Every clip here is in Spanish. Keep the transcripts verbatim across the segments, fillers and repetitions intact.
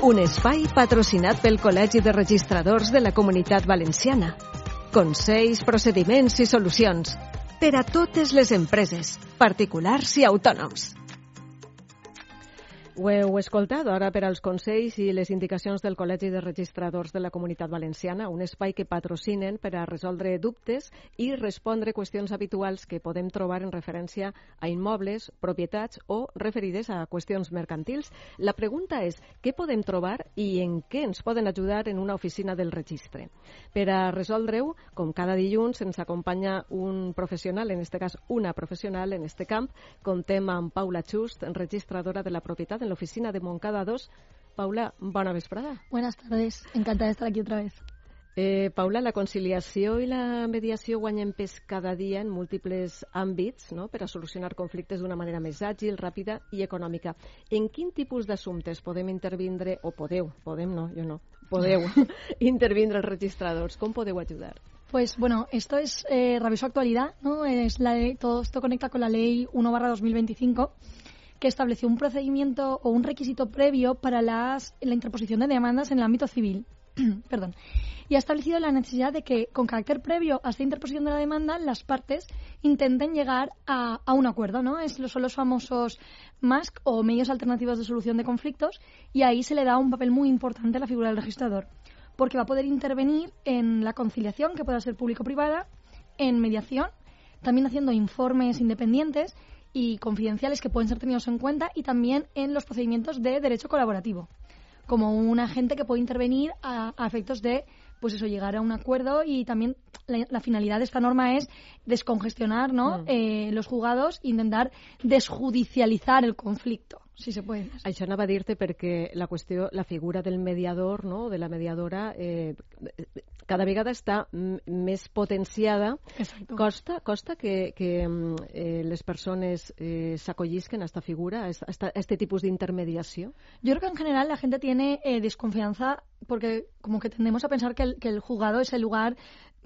Un espai patrocinat pel Col·legi de Registradors de la Comunitat Valenciana. Consells, procediments i solucions per a totes les empreses, particulars i autònoms. Ho heu escoltat ara per als consells i les indicacions del Col·legi de Registradors de la Comunitat Valenciana, un espai que patrocinen per a resoldre dubtes i respondre qüestions habituals que podem trobar en referència a immobles, propietats o referides a qüestions mercantils. La pregunta és, què podem trobar i en què ens poden ajudar en una oficina del registre? Per a resoldre-ho, com cada dilluns, ens acompanya un professional, en este cas una professional en este camp. Contem amb Paula Just, registradora de la propietat en la oficina de Montcada dos. Paula, bona vesprada. Buenas tardes, encantada de estar aquí otra vez. Eh, Paula, la conciliació i la mediació guanyen pes cada dia en múltiples àmbits, no?, per a solucionar conflictes d'una manera més àgil, ràpida i econòmica. En quin tipus d'assumptes podem intervindre, o podeu, podem no, jo no, podeu intervindre els registradors? Com podeu ajudar? Pues bueno, esto es eh, rabiosa actualidad, ¿no? Es la ley, todo esto conecta con la ley uno barra dos mil veinticinco, que estableció un procedimiento o un requisito previo para las, la interposición de demandas en el ámbito civil. Perdón. Y ha establecido la necesidad de que, con carácter previo a esta interposición de la demanda, las partes intenten llegar a, a un acuerdo, ¿no? Es, son los famosos M A S C o medios alternativos de solución de conflictos, y ahí se le da un papel muy importante a la figura del registrador, porque va a poder intervenir en la conciliación, que pueda ser público-privada, en mediación, también haciendo informes independientes y confidenciales que pueden ser tenidos en cuenta, y también en los procedimientos de derecho colaborativo, como un agente que puede intervenir a, a efectos de, pues eso, llegar a un acuerdo. Y también la, la finalidad de esta norma es descongestionar, ¿no?, mm. eh, los juzgados e intentar desjudicializar el conflicto, si se puede. Això anava a dir-te perquè la qüestió, la figura del mediador, no?, de la mediadora, eh, cada vegada està m- més potenciada. Exacto. Costa, costa que, que eh, les persones eh, s'acollisquen a esta figura, a esta, a este tipus d'intermediació? Yo creo que en general la gente tiene eh, desconfianza, porque como que tendemos a pensar que el, que el juzgado es el lugar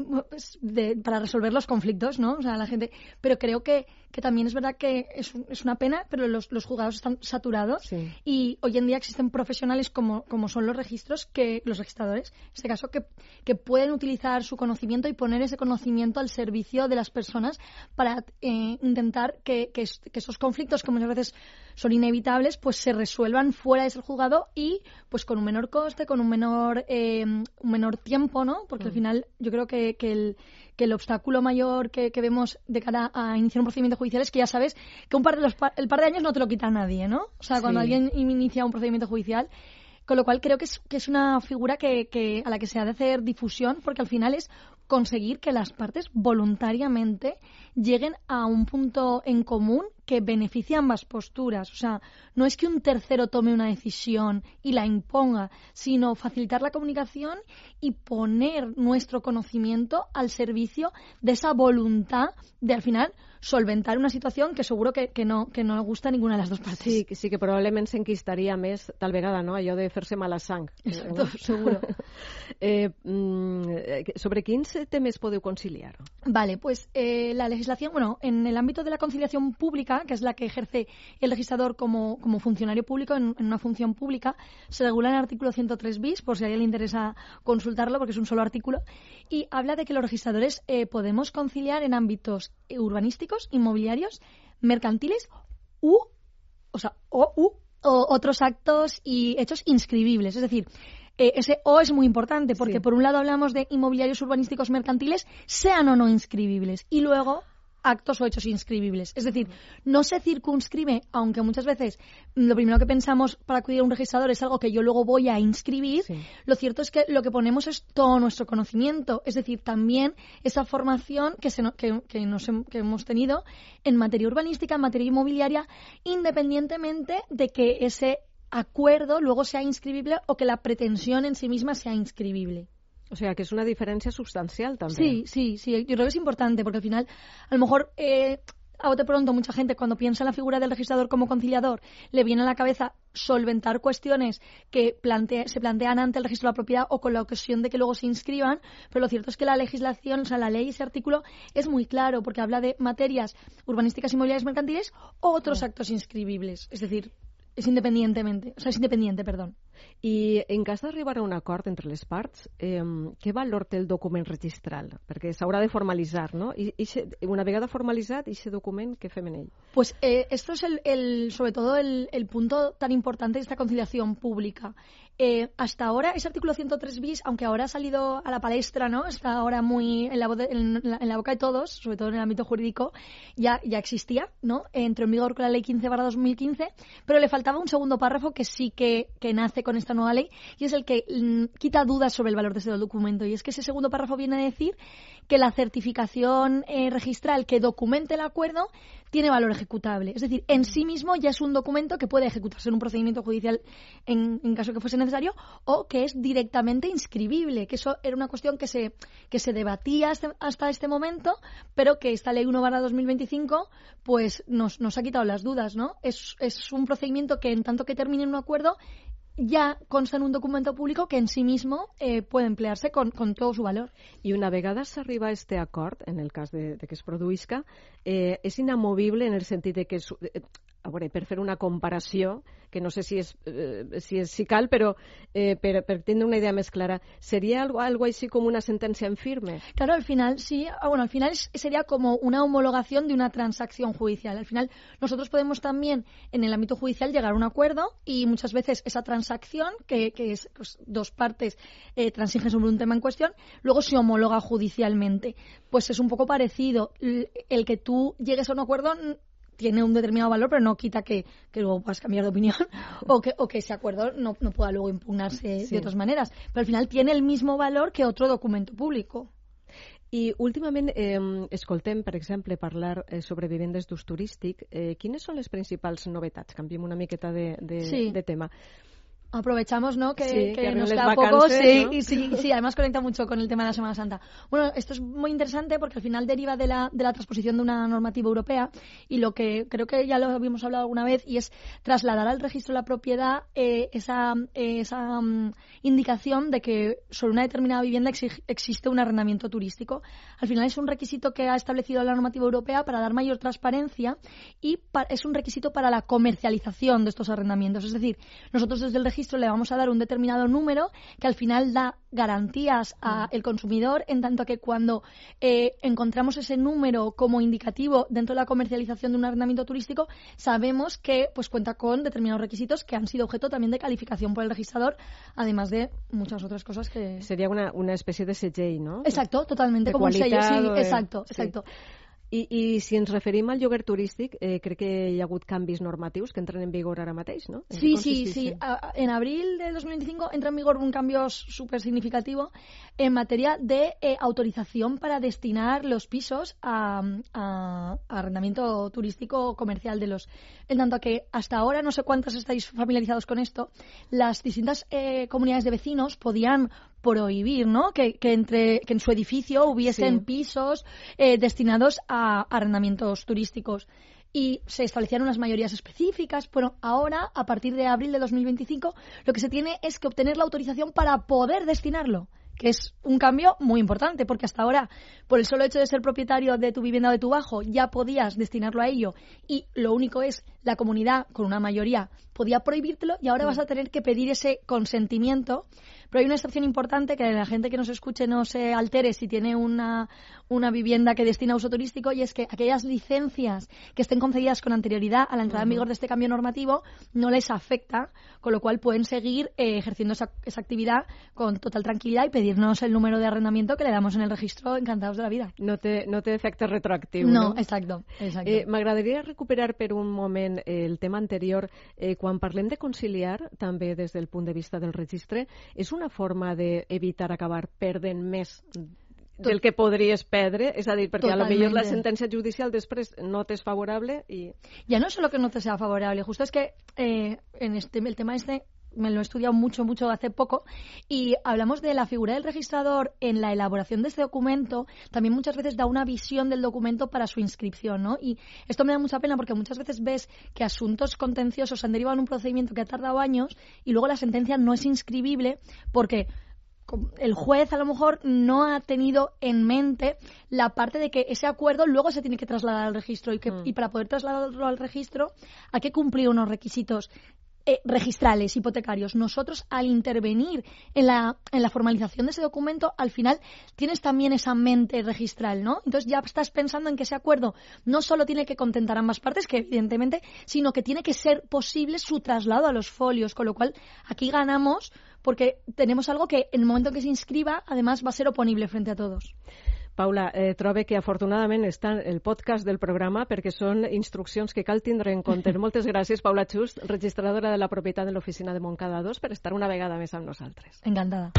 de, para resolver los conflictos, ¿no? O sea, la gente, pero creo que, que también es verdad que es, es una pena, pero los, los juzgados están saturados, sí. Y hoy en día existen profesionales como, como son los registros, que los registradores, en este caso, que, que pueden utilizar su conocimiento y poner ese conocimiento al servicio de las personas para eh, intentar que, que, que esos conflictos, que muchas veces son inevitables, pues se resuelvan fuera de ese juzgado y pues con un menor coste, con un menor eh, un menor tiempo, ¿no? Porque mm. al final yo creo que que el, que el obstáculo mayor que, que vemos de cara a iniciar un procedimiento judicial es que ya sabes que un par de los, el par de años no te lo quita nadie, ¿no? O sea, sí. Cuando alguien inicia un procedimiento judicial, con lo cual creo que es, que es una figura que, que a la que se ha de hacer difusión, porque al final es conseguir que las partes voluntariamente lleguen a un punto en común que beneficie a ambas posturas. O sea, no es que un tercero tome una decisión y la imponga, sino facilitar la comunicación y poner nuestro conocimiento al servicio de esa voluntad de, al final, solventar una situación que seguro que, que, no, que no le gusta a ninguna de las dos partes. Sí, sí que probablement s'enquistaria més, tal vegada, no?, allò de fer-se mala sang. Exacto, no? Seguro. eh, mm, sobre quins temes podeu conciliar? Vale, pues eh, la legislación, bueno, en el ámbito de la conciliación pública, que es la que ejerce el registrador como, como funcionario público, en, en una función pública, se regula en el artículo ciento tres bis, por si a alguien le interesa consultarlo, porque es un solo artículo, y habla de que los registradores eh, podemos conciliar en ámbitos urbanísticos, inmobiliarios, mercantiles u, o sea, o, u, o otros actos y hechos inscribibles. Es decir, eh, ese o es muy importante, porque sí. Por un lado hablamos de inmobiliarios, urbanísticos, mercantiles, sean o no inscribibles, y luego actos o hechos inscribibles. Es decir, no se circunscribe, aunque muchas veces lo primero que pensamos para acudir a un registrador es algo que yo luego voy a inscribir, sí. Lo cierto es que lo que ponemos es todo nuestro conocimiento, es decir, también esa formación que, se no, que, que, nos, que hemos tenido en materia urbanística, en materia inmobiliaria, independientemente de que ese acuerdo luego sea inscribible o que la pretensión en sí misma sea inscribible. O sea, que es una diferencia sustancial también. Sí, sí, sí. Yo creo que es importante porque al final, a lo mejor, eh, a bote pronto, mucha gente cuando piensa en la figura del registrador como conciliador, le viene a la cabeza solventar cuestiones que plante- se plantean ante el registro de la propiedad o con la ocasión de que luego se inscriban, pero lo cierto es que la legislación, o sea, la ley, ese artículo, es muy claro porque habla de materias urbanísticas, inmobiliarias, mercantiles o otros oh. actos inscribibles. Es decir, es independientemente, o sea, es independiente, perdón. I en cas d'arribar a un acord entre les parts, eh, què valor té el document registral? Perquè s'haurà de formalitzar, ¿no? I, i una vegada formalitzat, aquest document, què fem en ell? Pues eh, esto es el, el, sobre todo el, el punto tan importante de esta conciliación pública. Eh, hasta ahora, ese artículo ciento tres bis, aunque ahora ha salido a la palestra, ¿no? Está ahora muy en la, de, en, la, en la boca de todos, sobre todo en el ámbito jurídico, ya, ya existía, ¿no? Entró en vigor con la ley quince barra dos mil quince, pero le faltaba un segundo párrafo que sí que, que nace con esta nueva ley, y es el que mm, quita dudas sobre el valor de ese documento. Y es que ese segundo párrafo viene a decir que la certificación eh, registral que documente el acuerdo tiene valor ejecutable. Es decir, en sí mismo ya es un documento que puede ejecutarse en un procedimiento judicial en, en caso que fuese necesario, o que es directamente inscribible, que eso era una cuestión que se, que se debatía hasta, hasta este momento, pero que esta ley uno barra dos mil veinticinco pues nos, nos ha quitado las dudas, ¿no? Es, es un procedimiento que en tanto que termine en un acuerdo ja consta en un documento público que en sí mismo eh, puede emplearse con, con todo su valor. I una vegada s'arriba a este acord, en el cas de, de que es produïsca, eh, és inamovible en el sentit de que, eh, a veure, per fer una comparació, que no sé si és, eh, si, és, si cal, però eh, per, per tindre una idea més clara, ¿sería algo, algo así como una sentencia en firme? Claro, al final sí, bueno, al final sería como una homologación de una transacción judicial. Al final nosotros podemos también en el ámbito judicial llegar a un acuerdo y muchas veces esa transacción, que, que es pues, dos partes eh, transigen sobre un tema en cuestión, luego se homologa judicialmente. Pues es un poco parecido. El que tú llegues a un acuerdo tiene un determinado valor, pero no quita que, que luego puedas cambiar de opinión o que, o que ese acuerdo no, no pueda luego impugnarse sí. de otras maneras. Pero al final tiene el mismo valor que otro documento público. I últimament eh, escoltem, per exemple, parlar eh, sobre vivendes d'ús turístic. Eh, quines són les principals novetats? Canviem una miqueta de, de, sí. de tema. Aprovechamos, ¿no? Que, sí, que, que nos queda vacances, poco. Sí, ¿no? y sí, sí, además conecta mucho con el tema de la Semana Santa. Bueno, esto es muy interesante porque al final deriva de la, de la transposición de una normativa europea y lo que creo que ya lo habíamos hablado alguna vez y es trasladar al registro de la propiedad eh, esa, eh, esa um, indicación de que sobre una determinada vivienda exig, existe un arrendamiento turístico. Al final es un requisito que ha establecido la normativa europea para dar mayor transparencia y pa, es un requisito para la comercialización de estos arrendamientos. Es decir, nosotros desde el registro le vamos a dar un determinado número que al final da garantías al consumidor, en tanto que cuando eh, encontramos ese número como indicativo dentro de la comercialización de un arrendamiento turístico, sabemos que pues cuenta con determinados requisitos que han sido objeto también de calificación por el registrador, además de muchas otras cosas que... Sería una, una especie de segell, ¿no? Exacto, totalmente, de como un sello, sí, de... exacto, sí. exacto. I, I si ens referim al lloguer turístic, eh, crec que hi ha hagut canvis normatius que entren en vigor ara mateix, ¿no? Sí, sí, sí. A, en abril de dos mil veinticinco entra en vigor un cambio súper significativo en materia de eh, autorización para destinar los pisos a, a, a arrendamiento turístico comercial de los... En tanto que hasta ahora, no sé cuántos estáis familiarizados con esto, las distintas eh, comunidades de vecinos podían prohibir, ¿no? Que, que entre que en su edificio hubiesen sí. pisos eh, destinados a arrendamientos turísticos y se establecieron unas mayorías específicas. Bueno, ahora, a partir de abril de dos mil veinticinco, lo que se tiene es que obtener la autorización para poder destinarlo, que es un cambio muy importante, porque hasta ahora, por el solo hecho de ser propietario de tu vivienda o de tu bajo, ya podías destinarlo a ello y lo único es la comunidad, con una mayoría, podía prohibírtelo y ahora mm. vas a tener que pedir ese consentimiento. Pero hay una excepción importante, que la gente que nos escuche no se altere si tiene una, una vivienda que destina a uso turístico, y es que aquellas licencias que estén concedidas con anterioridad a la entrada uh-huh. en vigor de este cambio normativo no les afecta, con lo cual pueden seguir eh, ejerciendo esa, esa actividad con total tranquilidad y pedirnos el número de arrendamiento que le damos en el registro, encantados de la vida. No té, no té efecte retroactiu, no? No, exacto. exacto. Eh, M'agradaria recuperar per un moment el tema anterior. Eh, quan parlem de conciliar, també des del punt de vista del registre, és una forma d'evitar acabar perdent més del que podries perdre, és a dir, perquè Totalmente. A lo millor la sentència judicial després no t'és favorable y... Ya no es solo que no te sea favorable, justo es que eh, en este, el tema este me lo he estudiado mucho, mucho hace poco, y hablamos de la figura del registrador en la elaboración de este documento, también muchas veces da una visión del documento para su inscripción, ¿no? Y esto me da mucha pena porque muchas veces ves que asuntos contenciosos han derivado en un procedimiento que ha tardado años y luego la sentencia no es inscribible porque el juez a lo mejor no ha tenido en mente la parte de que ese acuerdo luego se tiene que trasladar al registro y que mm. y para poder trasladarlo al registro hay que cumplir unos requisitos eh, registrales, hipotecarios. Nosotros, al intervenir en la, en la formalización de ese documento, al final tienes también esa mente registral, ¿no? Entonces ya estás pensando en que ese acuerdo no solo tiene que contentar ambas partes, que evidentemente, sino que tiene que ser posible su traslado a los folios, con lo cual aquí ganamos porque tenemos algo que en el momento en que se inscriba, además va a ser oponible frente a todos. Paula, eh, trobe que afortunadament està el podcast del programa perquè són instruccions que cal tindre en compte. Moltes gràcies, Paula Just, registradora de la propietat de l'oficina de Montcada dos, per estar una vegada més amb nosaltres. Encantada.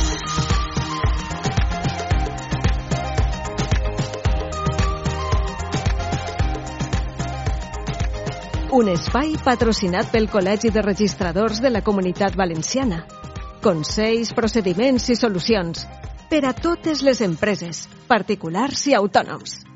Un espai patrocinat pel Col·legi de Registradors de la Comunitat Valenciana. Consells, procediments i solucions per a totes les empreses, particulars i autònoms.